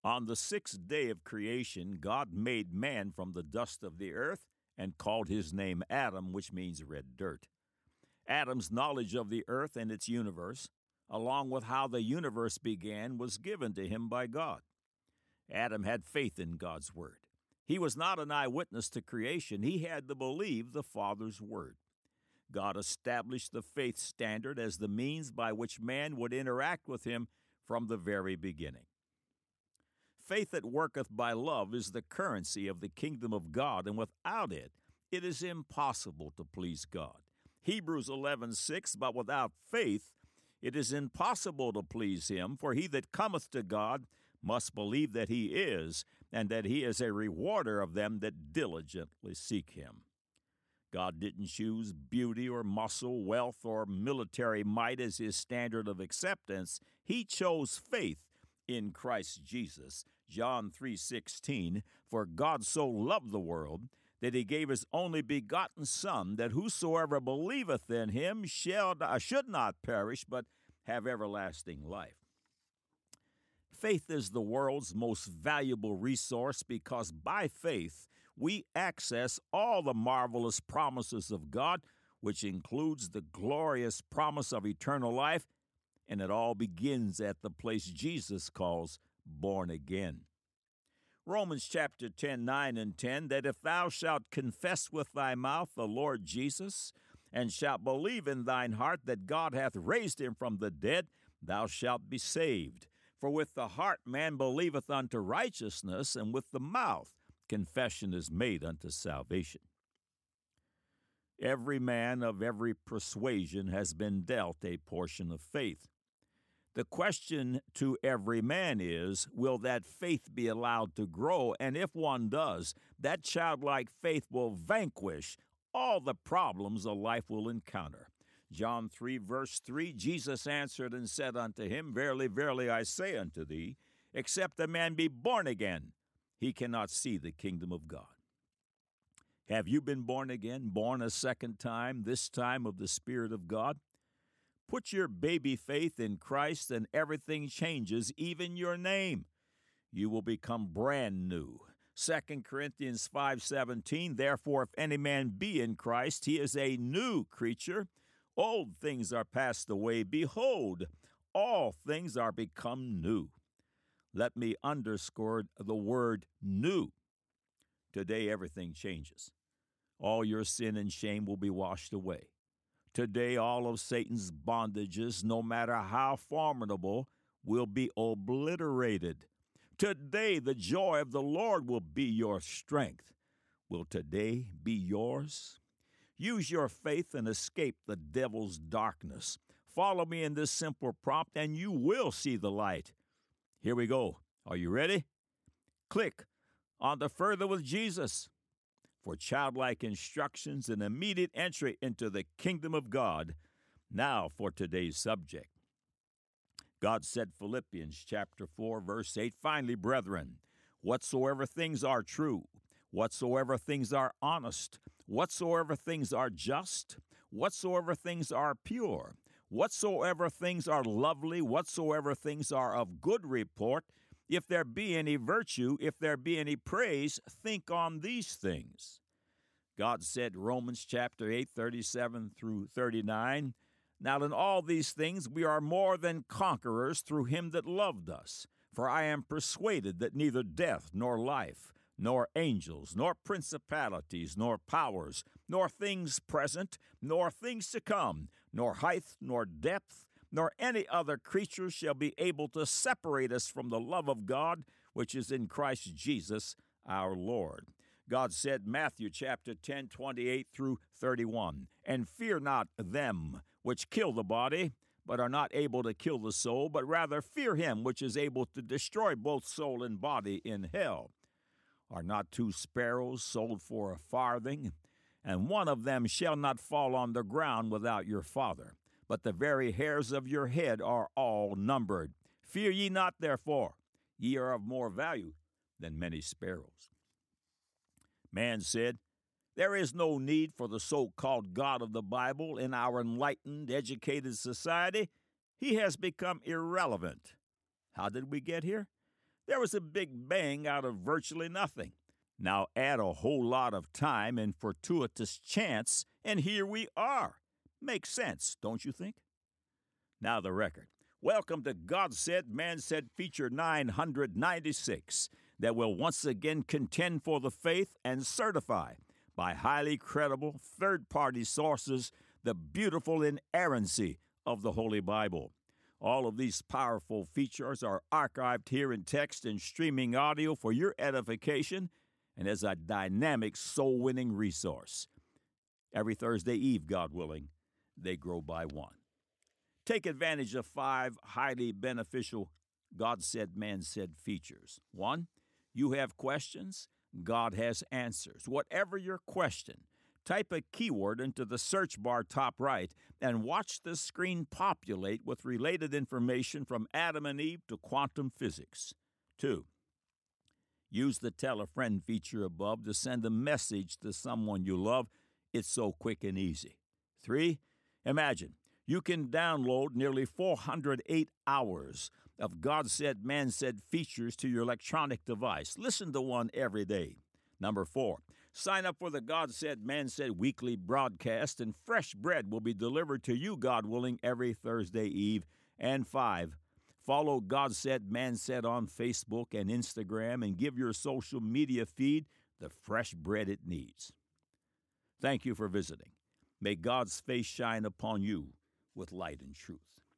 On the sixth day of creation, God made man from the dust of the earth and called his name Adam, which means red dirt. Adam's knowledge of the earth and its universe, along with how the universe began, was given to him by God. Adam had faith in God's word. He was not an eyewitness to creation. He had to believe the Father's word. God established the faith standard as the means by which man would interact with him from the very beginning. Faith that worketh by love is the currency of the kingdom of God, and without it, it is impossible to please God. Hebrews 11:6, but without faith, it is impossible to please him, for he that cometh to God must believe that he is, and that he is a rewarder of them that diligently seek him. God didn't choose beauty or muscle, wealth or military might as his standard of acceptance. He chose faith in Christ Jesus. John 3:16, for God so loved the world that he gave his only begotten Son, that whosoever believeth in him should not perish, but have everlasting life. Faith is the world's most valuable resource because by faith we access all the marvelous promises of God, which includes the glorious promise of eternal life, and it all begins at the place Jesus calls born again. Romans chapter 10, 9 and 10, that if thou shalt confess with thy mouth the Lord Jesus, and shalt believe in thine heart that God hath raised him from the dead, thou shalt be saved. For with the heart man believeth unto righteousness, and with the mouth confession is made unto salvation. Every man of every persuasion has been dealt a portion of faith. The question to every man is, will that faith be allowed to grow? And if one does, that childlike faith will vanquish all the problems a life will encounter. John 3, verse 3, Jesus answered and said unto him, verily, verily, I say unto thee, except a man be born again, he cannot see the kingdom of God. Have you been born again, born a second time, this time of the Spirit of God? Put your baby faith in Christ and everything changes, even your name. You will become brand new. 2 Corinthians 5:17, therefore if any man be in Christ, he is a new creature. Old things are passed away. Behold, all things are become new. Let me underscore the word new. Today everything changes. All your sin and shame will be washed away. Today, all of Satan's bondages, no matter how formidable, will be obliterated. Today, the joy of the Lord will be your strength. Will today be yours? Use your faith and escape the devil's darkness. Follow me in this simple prompt, and you will see the light. Here we go. Are you ready? Click on the Further with Jesus for childlike instructions and immediate entry into the kingdom of God. Now for today's subject. God said, Philippians chapter 4, verse 8, finally, brethren, whatsoever things are true, whatsoever things are honest, whatsoever things are just, whatsoever things are pure, whatsoever things are lovely, whatsoever things are of good report, if there be any virtue, if there be any praise, think on these things. God said, Romans chapter 8, 37 through 39, now in all these things we are more than conquerors through him that loved us. For I am persuaded that neither death, nor life, nor angels, nor principalities, nor powers, nor things present, nor things to come, nor height, nor depth, nor any other creature shall be able to separate us from the love of God, which is in Christ Jesus our Lord. God said, Matthew chapter 10, 28 through 31, and fear not them which kill the body, but are not able to kill the soul, but rather fear him which is able to destroy both soul and body in hell. Are not 2 sparrows sold for a farthing? And one of them shall not fall on the ground without your Father. But the very hairs of your head are all numbered. Fear ye not, therefore. Ye are of more value than many sparrows. Man said, there is no need for the so-called God of the Bible in our enlightened, educated society. He has become irrelevant. How did we get here? There was a big bang out of virtually nothing. Now add a whole lot of time and fortuitous chance, and here we are. Makes sense, don't you think? Now the record. Welcome to God Said, Man Said feature 996 that will once again contend for the faith and certify by highly credible third-party sources the beautiful inerrancy of the Holy Bible. All of these powerful features are archived here in text and streaming audio for your edification and as a dynamic soul-winning resource. Every Thursday Eve, God willing, they grow by one. Take advantage of 5 highly beneficial God Said, Man Said features. 1, you have questions, God has answers. Whatever your question, type a keyword into the search bar top right and watch the screen populate with related information from Adam and Eve to quantum physics. 2, use the Tell a Friend feature above to send a message to someone you love. It's so quick and easy. 3, imagine you can download nearly 408 hours of God Said, Man Said features to your electronic device. Listen to one every day. 4, sign up for the God Said, Man Said weekly broadcast, and fresh bread will be delivered to you, God willing, every Thursday Eve. And 5, follow God Said, Man Said on Facebook and Instagram and give your social media feed the fresh bread it needs. Thank you for visiting. May God's face shine upon you with light and truth.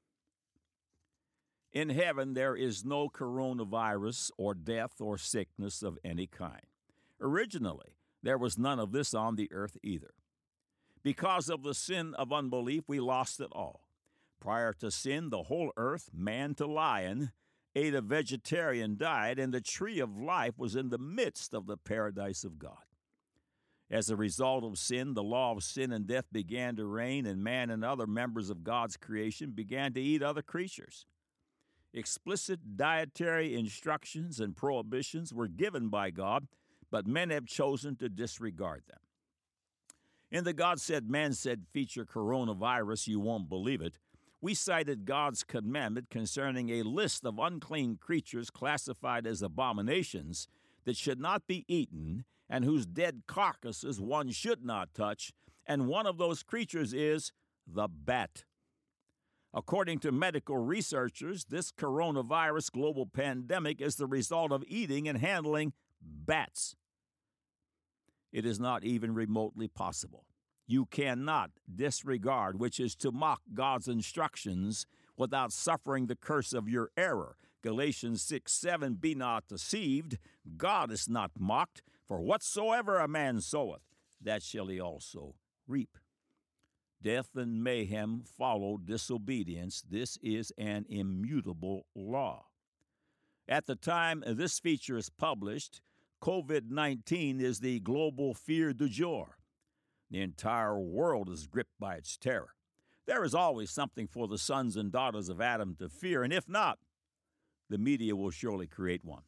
In heaven, there is no coronavirus or death or sickness of any kind. Originally, there was none of this on the earth either. Because of the sin of unbelief, we lost it all. Prior to sin, the whole earth, man to lion, ate a vegetarian diet, and the tree of life was in the midst of the paradise of God. As a result of sin, the law of sin and death began to reign, and man and other members of God's creation began to eat other creatures. Explicit dietary instructions and prohibitions were given by God, but men have chosen to disregard them. In the God Said, Man Said feature Coronavirus, You Won't Believe It, we cited God's commandment concerning a list of unclean creatures classified as abominations that should not be eaten and whose dead carcasses one should not touch, and one of those creatures is the bat. According to medical researchers, this coronavirus global pandemic is the result of eating and handling bats. It is not even remotely possible. You cannot disregard, which is to mock God's instructions without suffering the curse of your error. Galatians 6:7, be not deceived. God is not mocked, for whatsoever a man soweth, that shall he also reap. Death and mayhem follow disobedience. This is an immutable law. At the time this feature is published, COVID-19 is the global fear du jour. The entire world is gripped by its terror. There is always something for the sons and daughters of Adam to fear, and if not, the media will surely create one.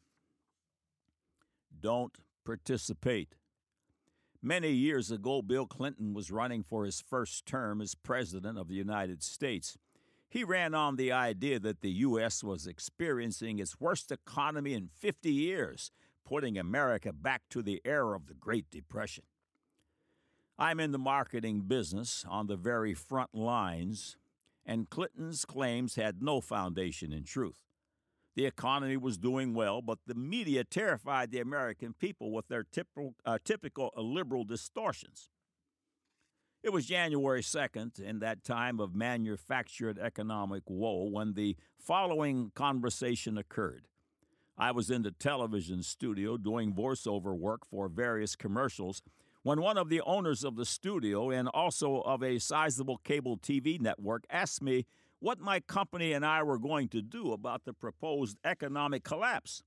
Don't participate. Many years ago, Bill Clinton was running for his first term as President of the United States. He ran on the idea that the U.S. was experiencing its worst economy in 50 years, putting America back to the era of the Great Depression. I'm in the marketing business on the very front lines, and Clinton's claims had no foundation in truth. The economy was doing well, but the media terrified the American people with their typical liberal distortions. It was January 2nd, in that time of manufactured economic woe, when the following conversation occurred. I was in the television studio doing voiceover work for various commercials when one of the owners of the studio and also of a sizable cable TV network asked me what my company and I were going to do about the proposed economic collapse.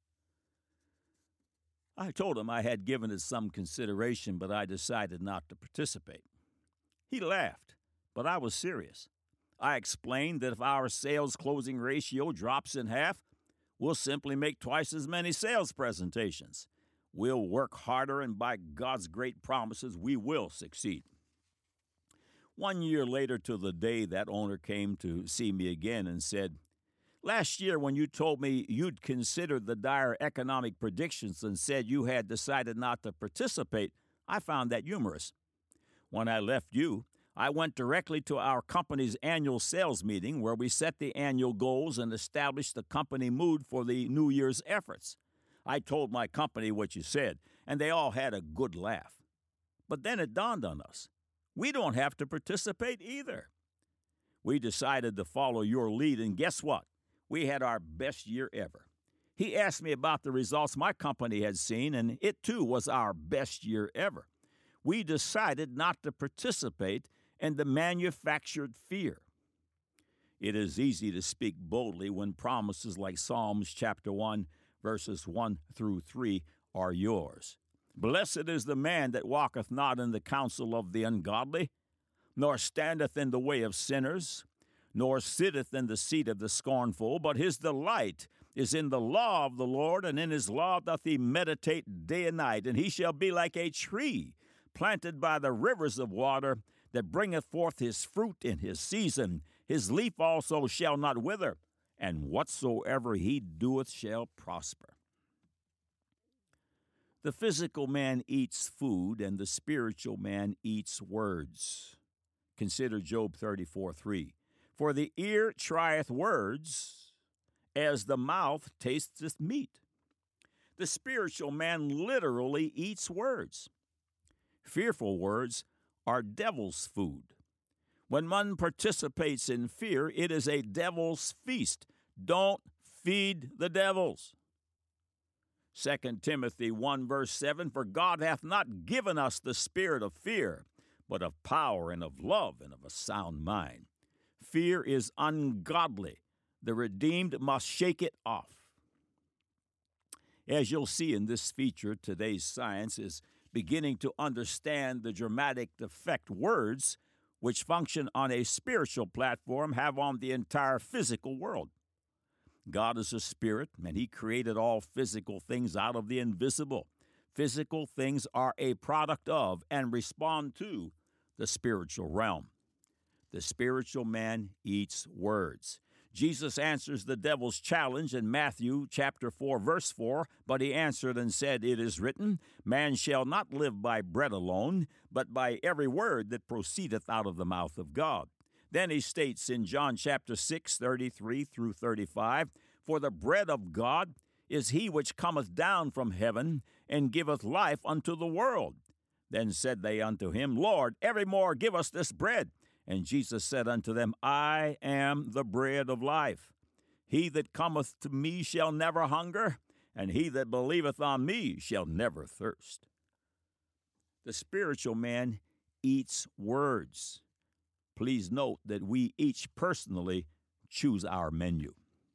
I told him I had given it some consideration, but I decided not to participate. He laughed, but I was serious. I explained that if our sales closing ratio drops in half, we'll simply make twice as many sales presentations. We'll work harder, and by God's great promises, we will succeed. 1 year later to the day, that owner came to see me again and said, Last year, when you told me you'd considered the dire economic predictions and said you had decided not to participate, I found that humorous. When I left you, I went directly to our company's annual sales meeting where we set the annual goals and established the company mood for the New Year's efforts. I told my company what you said, and they all had a good laugh. But then it dawned on us. We don't have to participate either. We decided to follow your lead, and guess what? We had our best year ever. He asked me about the results my company had seen, and it too was our best year ever. We decided not to participate in the manufactured fear. It is easy to speak boldly when promises like Psalms chapter 1, verses 1 through 3 are yours. Blessed is the man that walketh not in the counsel of the ungodly, nor standeth in the way of sinners, nor sitteth in the seat of the scornful, but his delight is in the law of the Lord, and in his law doth he meditate day and night. And he shall be like a tree planted by the rivers of water, that bringeth forth his fruit in his season. His leaf also shall not wither, and whatsoever he doeth shall prosper. The physical man eats food, and the spiritual man eats words. Consider Job 34:3. For the ear trieth words, as the mouth tasteth meat. The spiritual man literally eats words. Fearful words are devil's food. When one participates in fear, it is a devil's feast. Don't feed the devils. 2 Timothy 1 verse 7, for God hath not given us the spirit of fear, but of power and of love and of a sound mind. Fear is ungodly. The redeemed must shake it off. As you'll see in this feature, today's science is beginning to understand the dramatic effect words, which function on a spiritual platform, have on the entire physical world. God is a spirit, and he created all physical things out of the invisible. Physical things are a product of and respond to the spiritual realm. The spiritual man eats words. Jesus answers the devil's challenge in Matthew chapter 4, verse 4, but he answered and said, it is written, man shall not live by bread alone, but by every word that proceedeth out of the mouth of God. Then he states in John chapter 6, 33 through 35, for the bread of God is he which cometh down from heaven, and giveth life unto the world. Then said they unto him, Lord, evermore give us this bread. And Jesus said unto them, I am the bread of life. He that cometh to me shall never hunger, and he that believeth on me shall never thirst. The spiritual man eats words. Please note that we each personally choose our menu.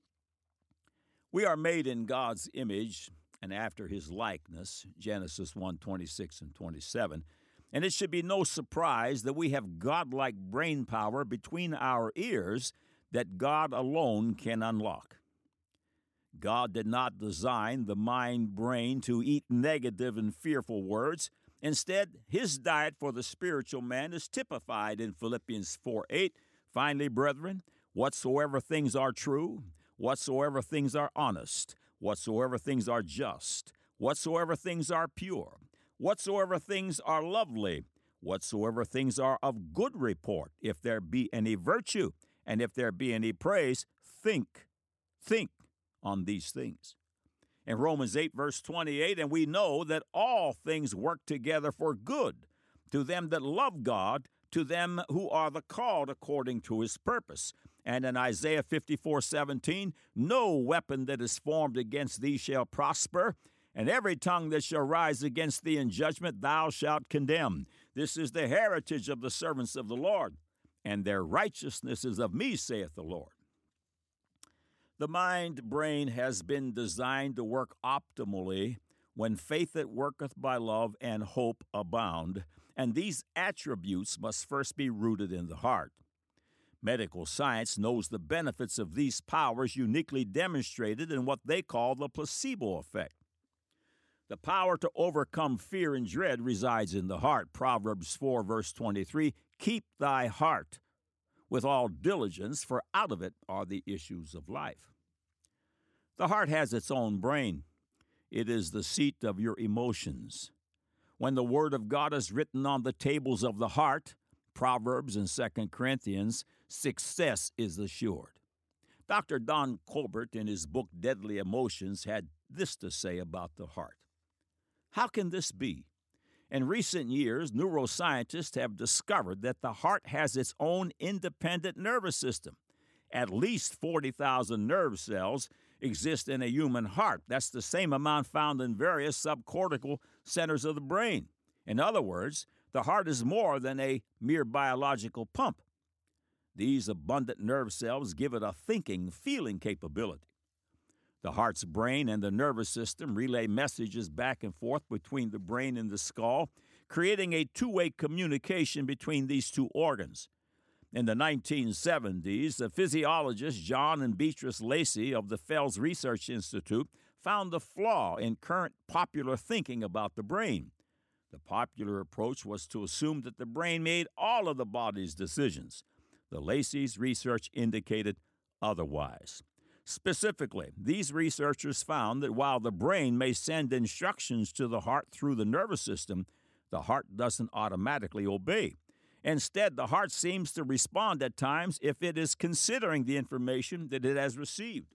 We are made in God's image and after his likeness, Genesis 1:26 and 27, and it should be no surprise that we have godlike brain power between our ears that God alone can unlock. God did not design the mind-brain to eat negative and fearful words. Instead, his diet for the spiritual man is typified in Philippians 4:8. Finally, brethren, whatsoever things are true, whatsoever things are honest, whatsoever things are just, whatsoever things are pure, whatsoever things are lovely, whatsoever things are of good report, if there be any virtue, and if there be any praise, think on these things. In Romans 8, verse 28, and we know that all things work together for good to them that love God, to them who are the called according to his purpose. And in Isaiah 54:17, no weapon that is formed against thee shall prosper, and every tongue that shall rise against thee in judgment thou shalt condemn. This is the heritage of the servants of the Lord, and their righteousness is of me, saith the Lord. The mind-brain has been designed to work optimally when faith that worketh by love and hope abound, and these attributes must first be rooted in the heart. Medical science knows the benefits of these powers uniquely demonstrated in what they call the placebo effect. The power to overcome fear and dread resides in the heart. Proverbs 4, verse 23, keep thy heart with all diligence, for out of it are the issues of life. The heart has its own brain. It is the seat of your emotions. When the Word of God is written on the tables of the heart, Proverbs and 2 Corinthians, success is assured. Dr. Don Colbert, in his book Deadly Emotions, had this to say about the heart. How can this be? In recent years, neuroscientists have discovered that the heart has its own independent nervous system. At least 40,000 nerve cells exist in a human heart. That's the same amount found in various subcortical centers of the brain. In other words, the heart is more than a mere biological pump. These abundant nerve cells give it a thinking, feeling capability. The heart's brain and the nervous system relay messages back and forth between the brain and the skull, creating a two-way communication between these two organs. In the 1970s, the physiologists John and Beatrice Lacey of the Fels Research Institute found a flaw in current popular thinking about the brain. The popular approach was to assume that the brain made all of the body's decisions. The Lacey's research indicated otherwise. Specifically, these researchers found that while the brain may send instructions to the heart through the nervous system, the heart doesn't automatically obey. Instead, the heart seems to respond at times if it is considering the information that it has received.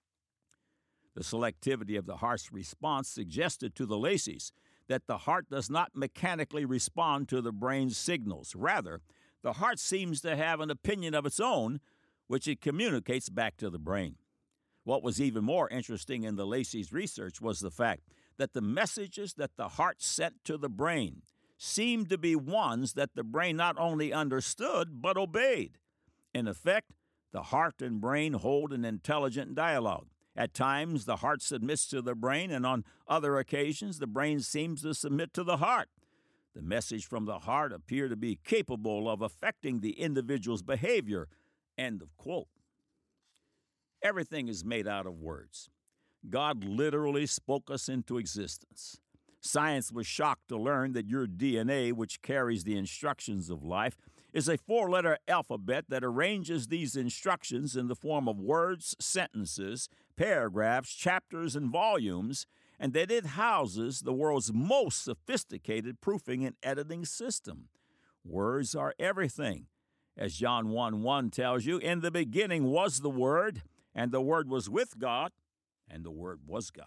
The selectivity of the heart's response suggested to the Laceys that the heart does not mechanically respond to the brain's signals. Rather, the heart seems to have an opinion of its own, which it communicates back to the brain. What was even more interesting in the Lacey's research was the fact that the messages that the heart sent to the brain seemed to be ones that the brain not only understood but obeyed. In effect, the heart and brain hold an intelligent dialogue. At times, the heart submits to the brain, and on other occasions, the brain seems to submit to the heart. The message from the heart appears to be capable of affecting the individual's behavior. End of quote. Everything is made out of words. God literally spoke us into existence. Science was shocked to learn that your DNA, which carries the instructions of life, is a 4-letter alphabet that arranges these instructions in the form of words, sentences, paragraphs, chapters, and volumes, and that it houses the world's most sophisticated proofing and editing system. Words are everything. As John 1:1 tells you, in the beginning was the Word, and the Word was with God, and the Word was God.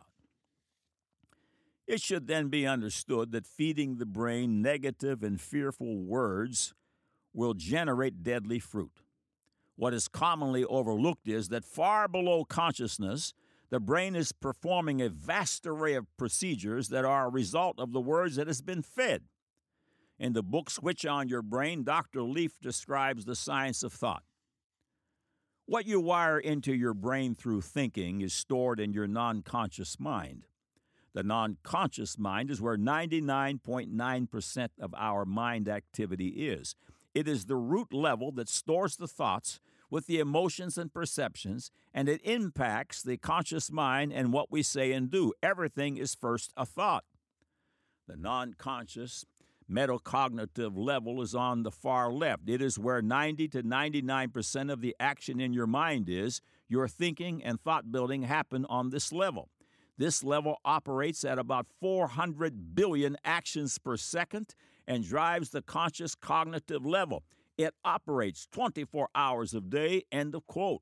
It should then be understood that feeding the brain negative and fearful words will generate deadly fruit. What is commonly overlooked is that far below consciousness, the brain is performing a vast array of procedures that are a result of the words that has been fed. In the book Switch on Your Brain, Dr. Leaf describes the science of thought. What you wire into your brain through thinking is stored in your non-conscious mind. The non-conscious mind is where 99.9% of our mind activity is. It is the root level that stores the thoughts with the emotions and perceptions, and it impacts the conscious mind and what we say and do. Everything is first a thought. The non-conscious metacognitive level is on the far left. It is where 90 to 99% of the action in your mind is. Your thinking and thought building happen on this level. This level operates at about 400 billion actions per second and drives the conscious cognitive level. It operates 24 hours a day, end of quote.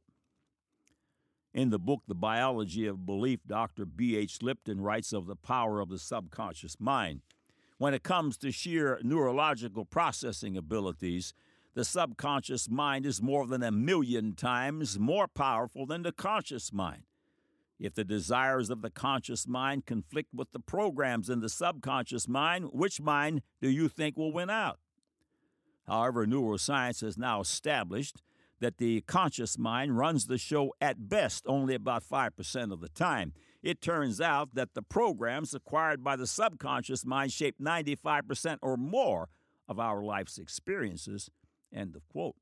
In the book, The Biology of Belief, Dr. B.H. Lipton writes of the power of the subconscious mind. When it comes to sheer neurological processing abilities, the subconscious mind is more than 1 million times more powerful than the conscious mind. If the desires of the conscious mind conflict with the programs in the subconscious mind, which mind do you think will win out? However, neuroscience has now established that the conscious mind runs the show at best only about 5% of the time. It turns out that the programs acquired by the subconscious mind shape 95% or more of our life's experiences. End of quote.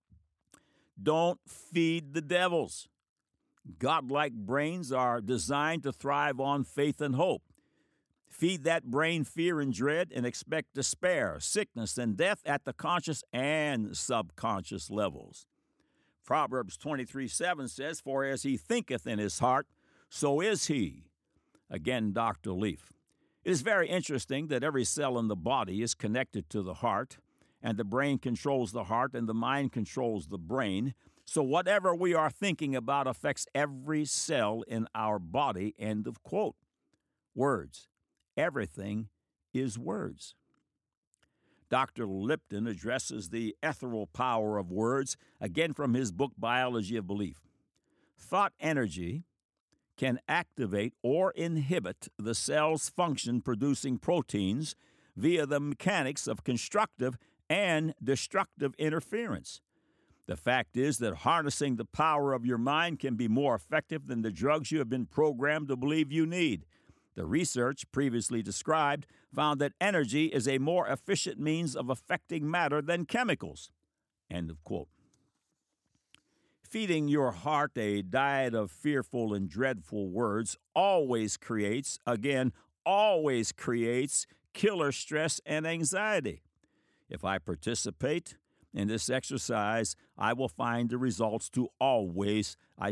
Don't feed the devils. Godlike brains are designed to thrive on faith and hope. Feed that brain fear and dread and expect despair, sickness, and death at the conscious and subconscious levels. Proverbs 23:7 says, "For as he thinketh in his heart, so is he. Again, Dr. Leaf. It is very interesting that every cell in the body is connected to the heart, and the brain controls the heart, and the mind controls the brain. So whatever we are thinking about affects every cell in our body, end of quote. Words. Everything is words. Dr. Lipton addresses the ethereal power of words, again from his book, Biology of Belief. Thought energy can activate or inhibit the cell's function producing proteins via the mechanics of constructive and destructive interference. The fact is that harnessing the power of your mind can be more effective than the drugs you have been programmed to believe you need. The research previously described found that energy is a more efficient means of affecting matter than chemicals. End of quote. Feeding your heart a diet of fearful and dreadful words always creates killer stress and anxiety. If I participate in this exercise, I will find the results to always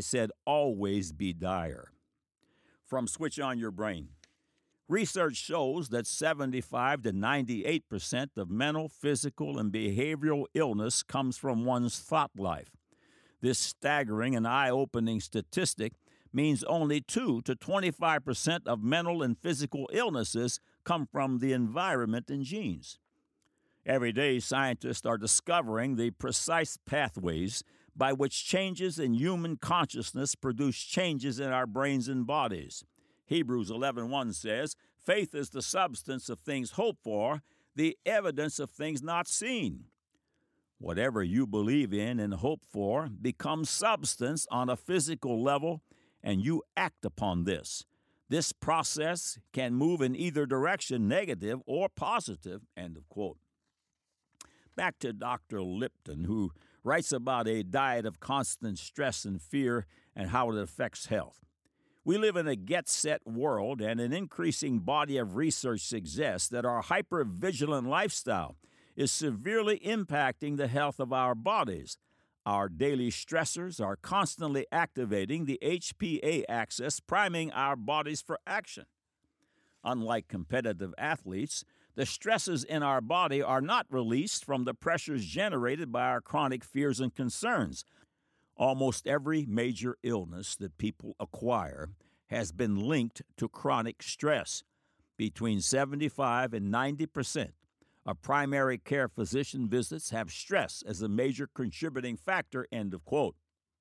be dire. From Switch On Your Brain. Research shows that 75 to 98% of mental, physical, and behavioral illness comes from one's thought life. This staggering and eye-opening statistic means only 2 to 25% of mental and physical illnesses come from the environment and genes. Every day, scientists are discovering the precise pathways by which changes in human consciousness produce changes in our brains and bodies. Hebrews 11:1 says, "Faith is the substance of things hoped for, the evidence of things not seen." Whatever you believe in and hope for becomes substance on a physical level, and you act upon this. This process can move in either direction, negative or positive, end of quote. Back to Dr. Lipton, who writes about a diet of constant stress and fear and how it affects health. We live in a get-set world, and an increasing body of research suggests that our hyper-vigilant lifestyle is severely impacting the health of our bodies. Our daily stressors are constantly activating the HPA axis, priming our bodies for action. Unlike competitive athletes, the stresses in our body are not released from the pressures generated by our chronic fears and concerns. Almost every major illness that people acquire has been linked to chronic stress. Between 75 and 90% of primary care physician visits have stress as a major contributing factor, end of quote.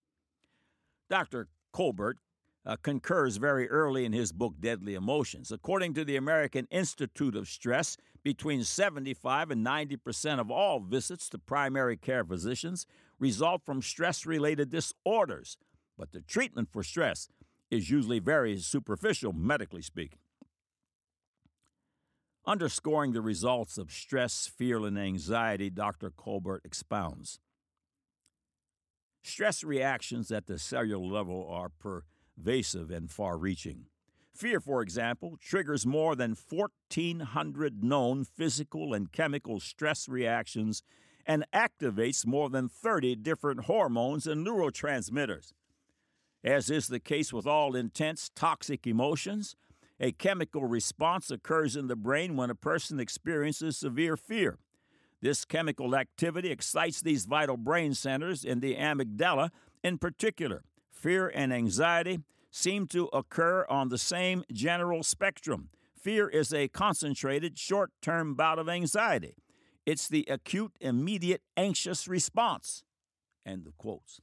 Dr. Colbert concurs very early in his book, Deadly Emotions. According to the American Institute of Stress, between 75 and 90% of all visits to primary care physicians result from stress-related disorders, but the treatment for stress is usually very superficial, medically speaking. Underscoring the results of stress, fear, and anxiety, Dr. Colbert expounds. Stress reactions at the cellular level are pervasive and far-reaching. Fear, for example, triggers more than 1,400 known physical and chemical stress reactions and activates more than 30 different hormones and neurotransmitters. As is the case with all intense, toxic emotions, a chemical response occurs in the brain when a person experiences severe fear. This chemical activity excites these vital brain centers in the amygdala in particular. Fear and anxiety seem to occur on the same general spectrum. Fear is a concentrated, short-term bout of anxiety. It's the acute, immediate, anxious response. End of quotes.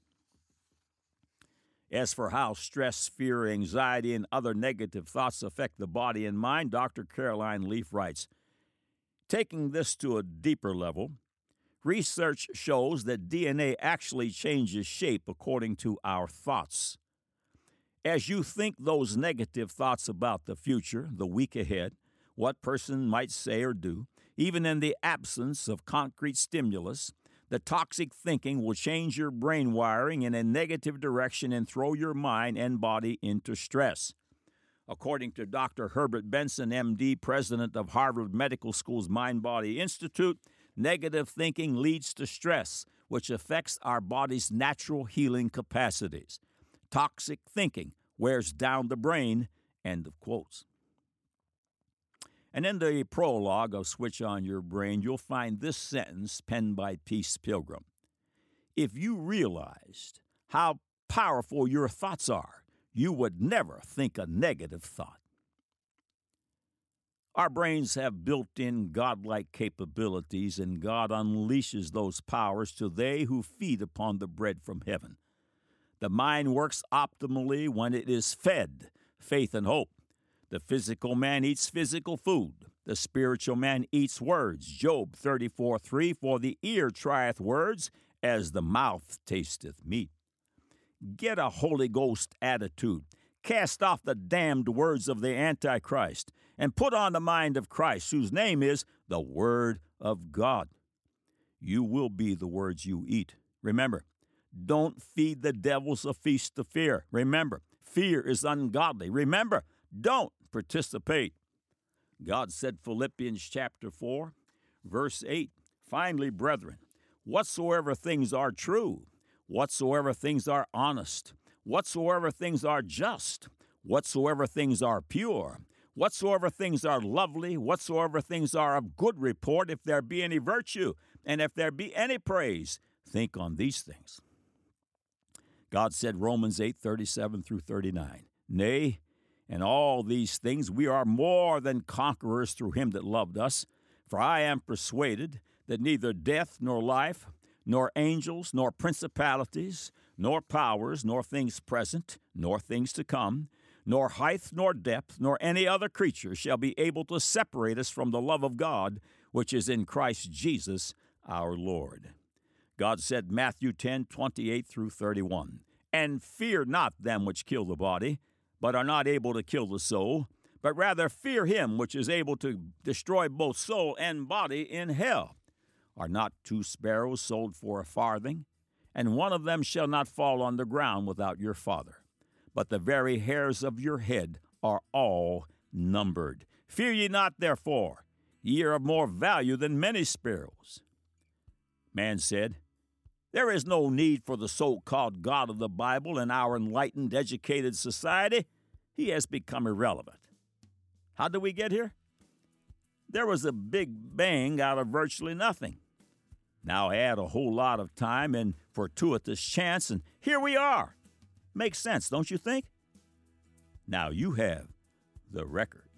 As for how stress, fear, anxiety, and other negative thoughts affect the body and mind, Dr. Caroline Leaf writes, taking this to a deeper level, research shows that DNA actually changes shape according to our thoughts. As you think those negative thoughts about the future, the week ahead, what person might say or do, even in the absence of concrete stimulus, the toxic thinking will change your brain wiring in a negative direction and throw your mind and body into stress. According to Dr. Herbert Benson, M.D., president of Harvard Medical School's Mind-Body Institute, negative thinking leads to stress, which affects our body's natural healing capacities. Toxic thinking wears down the brain, end of quotes. And in the prologue of Switch on Your Brain, you'll find this sentence penned by Peace Pilgrim. If you realized how powerful your thoughts are, you would never think a negative thought. Our brains have built-in godlike capabilities, and God unleashes those powers to they who feed upon the bread from heaven. The mind works optimally when it is fed faith and hope. The physical man eats physical food. The spiritual man eats words. Job 34:3, for the ear trieth words, as the mouth tasteth meat. Get a Holy Ghost attitude. Cast off the damned words of the Antichrist and put on the mind of Christ, whose name is the Word of God. You will be the words you eat. Remember, don't feed the devils a feast of fear. Remember, fear is ungodly. Remember, don't participate. God said, Philippians chapter 4, verse 8, finally, brethren, whatsoever things are true, whatsoever things are honest, whatsoever things are just, whatsoever things are pure, whatsoever things are lovely, whatsoever things are of good report, if there be any virtue, and if there be any praise, think on these things. God said, Romans 8:37 through 39, nay, in all these things we are more than conquerors through him that loved us. For I am persuaded that neither death nor life, nor angels, nor principalities, nor powers, nor things present, nor things to come, nor height, nor depth, nor any other creature shall be able to separate us from the love of God, which is in Christ Jesus our Lord. God said, Matthew 10:28 through 31, and fear not them which kill the body, but are not able to kill the soul, but rather fear him which is able to destroy both soul and body in hell. Are not 2 sparrows sold for a farthing? And one of them shall not fall on the ground without your Father. But the very hairs of your head are all numbered. Fear ye not, therefore, ye are of more value than many sparrows. Man said, there is no need for the so-called God of the Bible in our enlightened, educated society. He has become irrelevant. How did we get here? There was a big bang out of virtually nothing. Now add a whole lot of time and fortuitous chance, and here we are. Makes sense, don't you think? Now you have the record.